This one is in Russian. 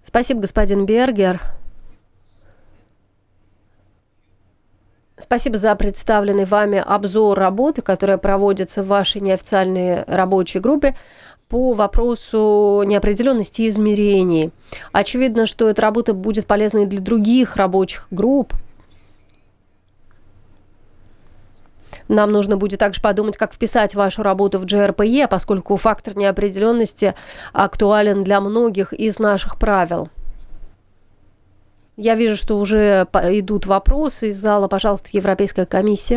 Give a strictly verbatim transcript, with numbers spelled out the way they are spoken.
Спасибо, господин Бергер. Спасибо за представленный вами обзор работы, которая проводится в вашей неофициальной рабочей группе по вопросу неопределенности измерений. Очевидно, что эта работа будет полезна и для других рабочих групп. Нам нужно будет также подумать, как вписать вашу работу в джи эр пэ е, поскольку фактор неопределенности актуален для многих из наших правил. Я вижу, что уже по- идут вопросы из зала. Пожалуйста, Европейская комиссия.